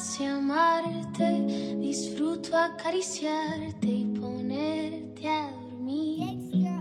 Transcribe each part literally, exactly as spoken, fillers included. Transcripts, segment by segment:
complace amarte, disfruto acariciarte y ponerte a dormir.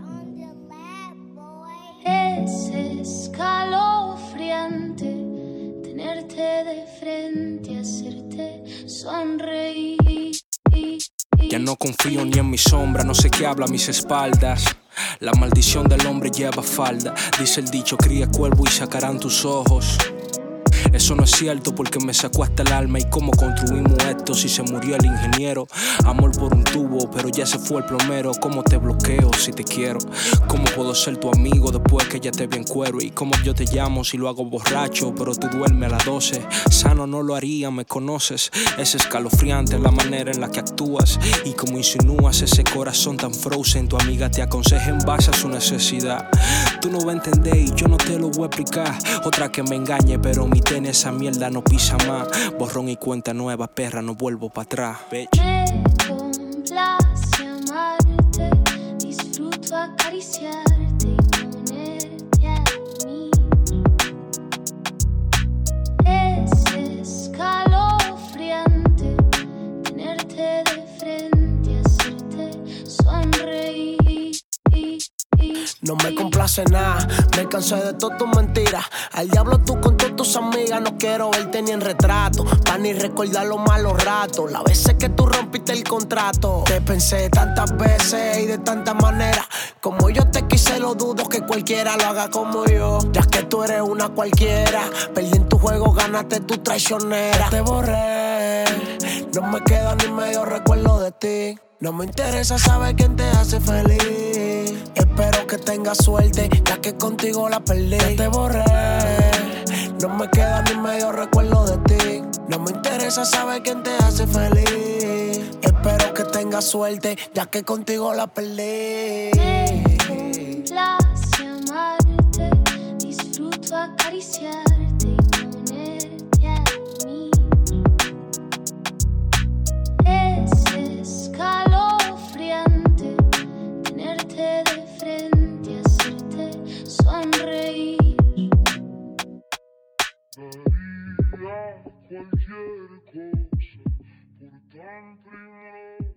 Es escalofriante tenerte de frente, hacerte sonreír. Ya no confío ni en mi sombra, no sé qué habla a mis espaldas. La maldición del hombre lleva falda. Dice el dicho, cría cuervo y sacarán tus ojos. Eso no es cierto porque me sacó hasta el alma. ¿Y cómo construimos esto si se murió el ingeniero? Amor por un tubo, pero ya se fue el plomero. ¿Cómo te bloqueo si te quiero? ¿Cómo puedo ser tu amigo después que ya te vi en cuero? ¿Y cómo yo te llamo si lo hago borracho, pero tú duermes a las doce? Sano no lo haría, me conoces. Es escalofriante la manera en la que actúas y como insinúas ese corazón tan frozen. Tu amiga te aconseja en base a su necesidad. Tú no vas a entender y yo no te lo voy a explicar. Otra que me engañe, pero mi en esa mierda no pisa más. Borrón y cuenta nueva, perra, no vuelvo para atrás, bitch. Me complace amarte, disfruto acariciarte y ponerte a dormir. Es escalofriante tenerte de frente, hacerte sonreír. No me complace nada, me cansé de todas tus mentiras. Al diablo tú con todas tus amigas, no quiero verte ni en retrato, pa' ni recordar los malos ratos, las veces que tú rompiste el contrato. Te pensé tantas veces y de tantas maneras, como yo te quise lo dudo que cualquiera lo haga como yo. Ya que tú eres una cualquiera, perdí en tu juego, ganaste tu traicionera. Te borré, no me queda ni medio recuerdo de ti. No me interesa saber quién te hace feliz. Espero que tengas suerte, ya que contigo la perdí. Ya te borré, no me queda ni medio recuerdo de ti. No me interesa saber quién te hace feliz. Espero que tengas suerte, ya que contigo la perdí. Me complace amarte, disfruto acariciarte y ponerte a dormir. Es escalofriante tenerte de frente, hacerte sonreír. Daría cualquier cosa por tan primero.